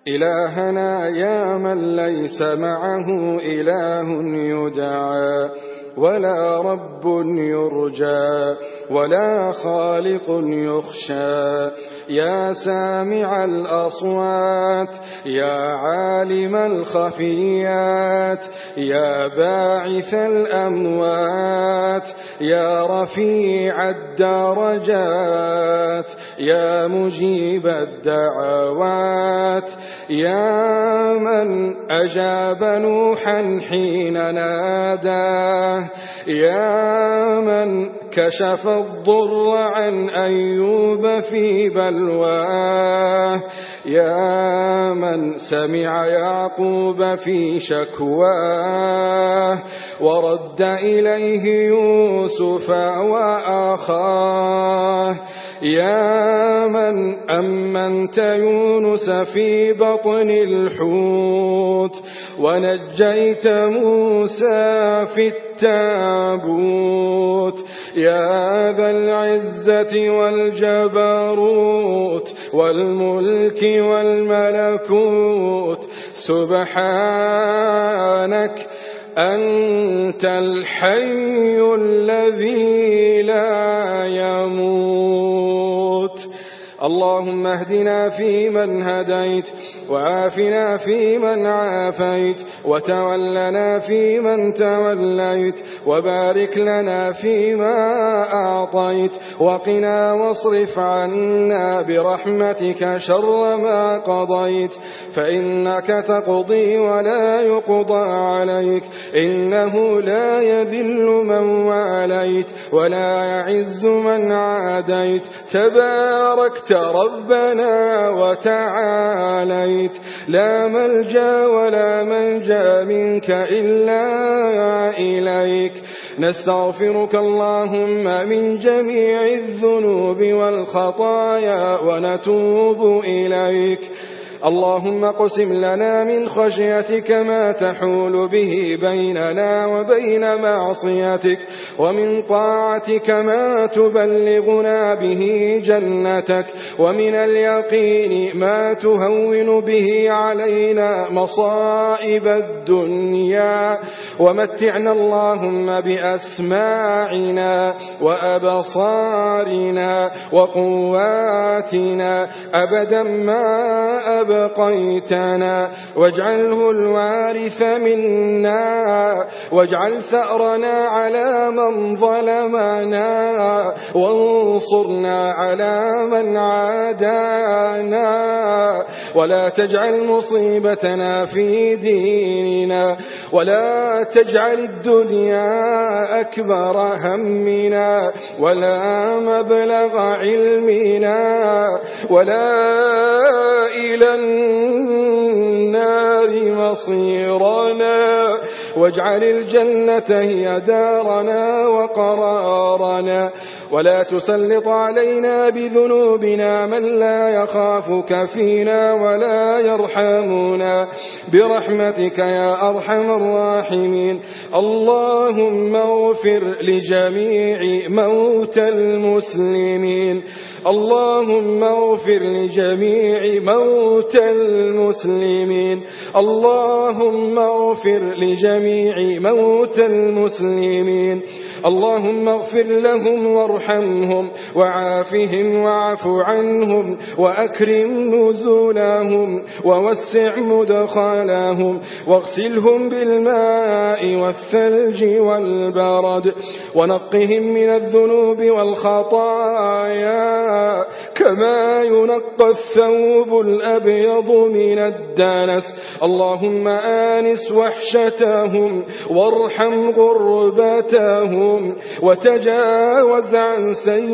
إلهنا يا من ليس معه إله يدعى ولا رب يرجى ولا خالق يخشى، يا سامع الأصوات يا عالم الخفيات، يا باعث الأموات، يا رفيع الدرجات، يا مجيب الدعوات، يا من أجاب نوحا حين ناداه، يا من كشف الضر عن أيوب في بلواه، يا من سمع يعقوب في شكواه ورد إليه يوسف وأخاه، يا من أمنت يونس في بطن الحوت ونجيت موسى في التابوت، يا ذا العزة والجبروت والملك والملكوت، سبحانك أنت الحي الذي لا يموت. اللهم اهدنا فيمن هديت وعافنا فيمن عافيت وتولنا فيمن توليت وبارك لنا فيما أعطيت وقنا واصرف عنا برحمتك شر ما قضيت، فإنك تقضي ولا يقضى عليك، إنه لا يذل من واليت ولا يعز من عاديت، تباركت ربنا وتعاليت، لا ملجأ ولا منجا منك إلا إليك، نستغفرك اللهم من جميع الذنوب والخطايا ونتوب إليك. اللهم اقسم لنا من خشيتك ما تحول به بيننا وبين معصيتك، ومن طاعتك ما تبلغنا به جنتك، ومن اليقين ما تهون به علينا مصائب الدنيا، ومتعنا اللهم بأسماعنا وأبصارنا وقواتنا أبدا ما أبقيتنا، واجعله الوارث منا، واجعل ثأرنا على من ظلمنا، وانصرنا على من عادانا، ولا تجعل مصيبتنا في ديننا، ولا تجعل الدنيا أكبر همنا ولا مبلغ علمنا ولا إلى النار مصيرنا، واجعل الجنة هي دارنا وقرارنا، ولا تسلط علينا بذنوبنا من لا يخافك فينا ولا يرحمنا برحمتك يا أرحم الراحمين. اللهم اغفر لجميع موتى المسلمين، اللهم اغفر لجميع موتى المسلمين، اللهم اغفر لجميع موتى المسلمين، اللهم اغفر لهم وارحمهم وعافهم واعف عنهم وأكرم نزولهم ووسع مدخلهم واغسلهم بالماء والثلج والبرد ونقهم من الذنوب والخطايا كما ينقى الثوب الأبيض من الدنس. اللهم آنس وحشتهم وارحم غربتهم وتجاوز عن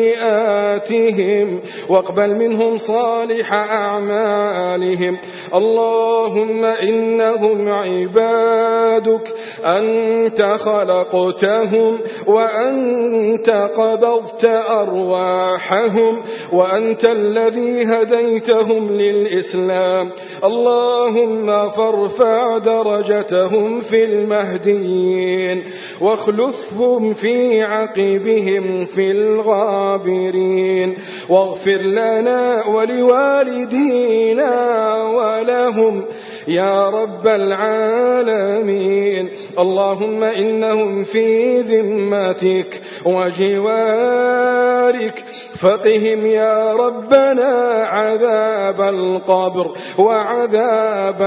سيئاتهم واقبل منهم صالح أعمالهم. اللهم إنهم عبادك، أنت خلقتهم وأنت قبضت أرواحهم وأنت الذي هديتهم للإسلام. اللهم فارفع درجتهم في المهديين واخلفهم في عقبهم في الغابرين، واغفر لنا ولوالدينا لهم يا رب العالمين. اللهم إنهم في ذمتك وجوارك فقهم يا ربنا عذاب القبر وعذاب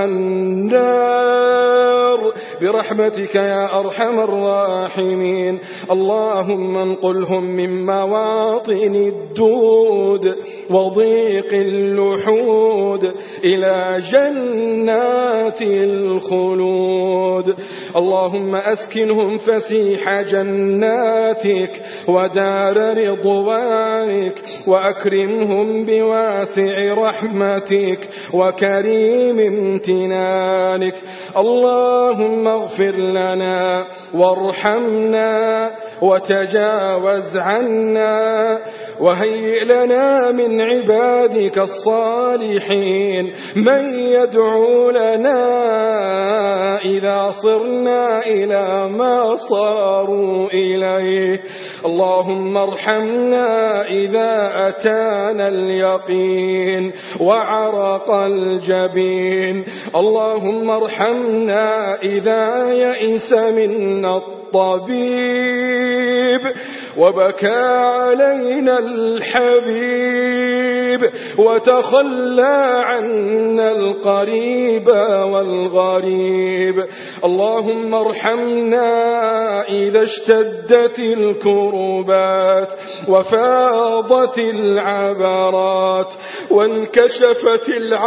النار برحمتك يا أرحم الراحمين. اللهم انقلهم من مواطن الدود وضيق اللحود إلى جنات الخلود. اللهم أسكنهم فسيح جناتك ودار رضوانك وأكرمهم بواسع رحمتك وكريم امتنانك. اللهم اغفر لنا وارحمنا وتجاوز عنا وهيئ لنا من عبادك الصالحين من يدعو لنا إذا صرنا إلى ما صاروا إليه. اللهم ارحمنا إذا أتانا اليقين وعرق الجبين. اللهم ارحمنا إذا يئس منا الطبيب وبكى علينا الحبيب وتخلى عنا القريب والغريب. اللهم ارحمنا إذا اشتدت الكروبات وفاضت العبرات وانكشفت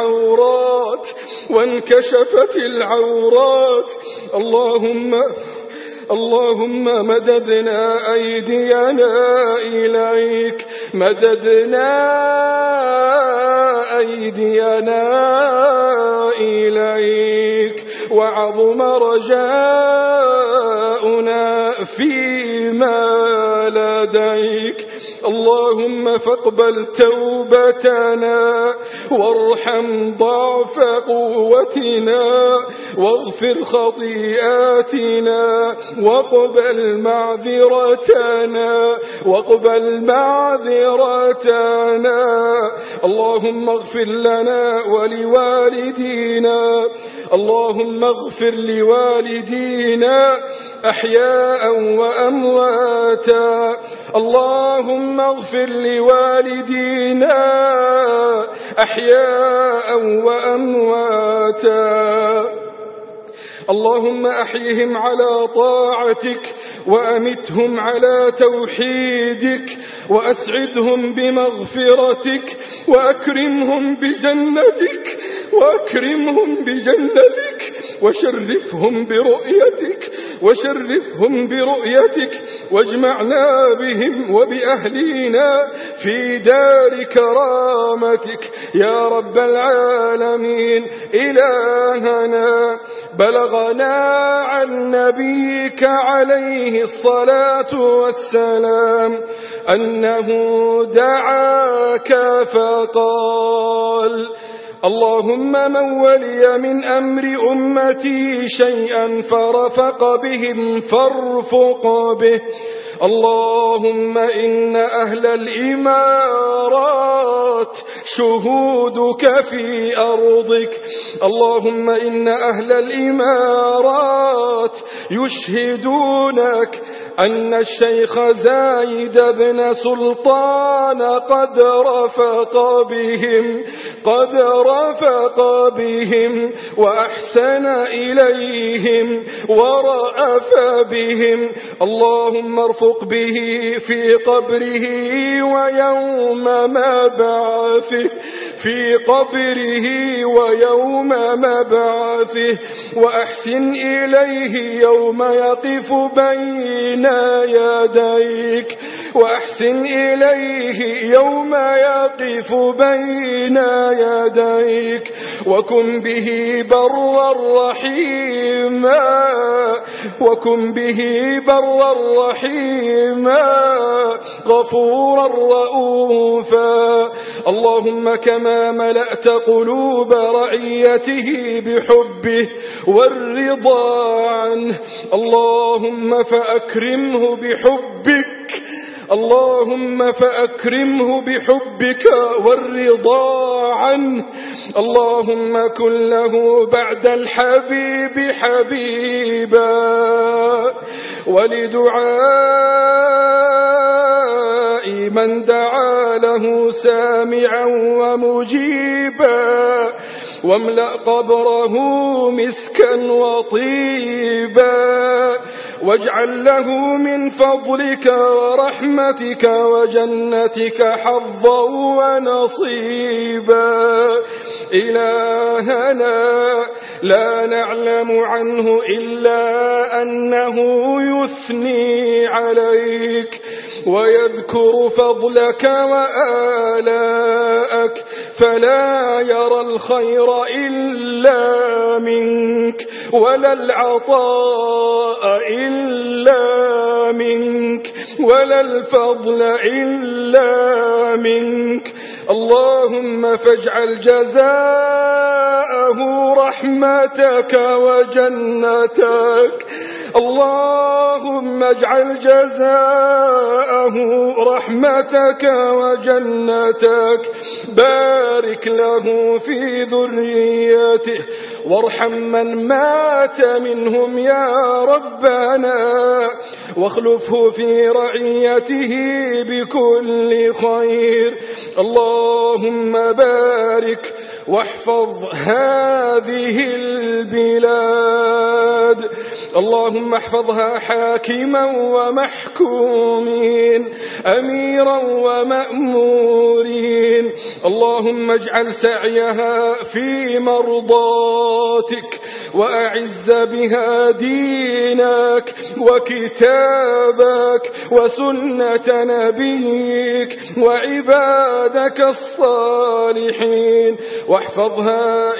العورات اللهم مددنا أيدينا إليك وعظم رجاؤنا فيما لديك. اللهم فاقبل توبتنا وارحم ضعف قوتنا واغفر خطيئاتنا واقبل معذرتنا. اللهم اغفر لنا ولوالدينا. اللهم اغفر لوالدينا أحياء وأمواتا. اللهم اغفر لوالدينا أحياء وأمواتا. اللهم أحيهم على طاعتك وأمتهم على توحيدك وأسعدهم بمغفرتك وأكرمهم بجنتك وشرفهم برؤيتك واجمعنا بهم وبأهلينا في دار كرامتك يا رب العالمين. إلهنا بلغنا عن نبيك عليه الصلاة والسلام أنه دعاك فقال: اللهم من ولي من أمر أمتي شيئا فرفق بهم فارفق به. اللهم إن أهل الإمارات شهودك في أرضك. اللهم إن أهل الإمارات يشهدونك أن الشيخ زايد بن سلطان قد رفق بهم وأحسن إليهم ورأف بهم. اللهم ارفق به في قبره ويوم مبعثه وأحسن إليه يوم يقف بين يديك وكن به برا رحيما غفورا رؤوفا. اللهم كما ملأت قلوب رعيته بحبه والرضا عنه اللهم فأكرمه بحبك اللهم فأكرمه بحبك والرضا عنه. اللهم كن له بعد الحبيب حبيبا، ولدعاء من دعا له سامعا ومجيبا، واملأ قبره مسكا وطيبا، واجعل له من فضلك ورحمتك وجنتك حظا ونصيبا. إلهنا لا نعلم عنه إلا أنه يثني عليك ويذكر فضلك وآلاءك، فلا يرى الخير إلا منك، ولا العطاء إلا منك، ولا الفضل إلا منك. اللهم فاجعل جزاءه رحمتك وجنتك. اللهم اجعل جزاءه رحمتك وجنتك. بارك له في ذريته، وارحم من مات منهم يا ربنا، واخلفه في رعيته بكل خير. اللهم بارك واحفظ هذه البلاد، اللهم احفظها حاكما ومحكومين، أميرا ومأمورين. اللهم اجعل سعيها في مرضاتك، وأعز بها دينك وكتابك وسنة نبيك وعبادك الصالحين. واحفظها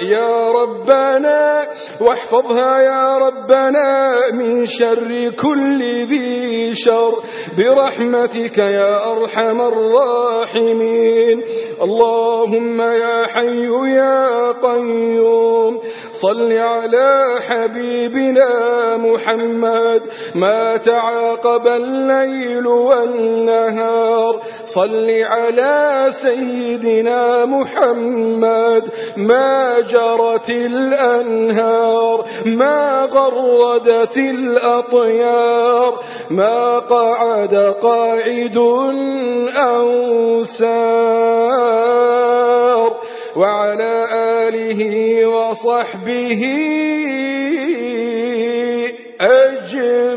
يا ربنا من شر كل ذي شر برحمتك يا أرحم الراحمين. اللهم يا حي يا قيوم صل على حبيبنا محمد ما تعاقب الليل والنهار. صل على سيدنا محمد ما جرت الأنهار، ما غردت الأطيار، ما قعد قاعد أو سار. وعلى آله وصحبه أجمعين.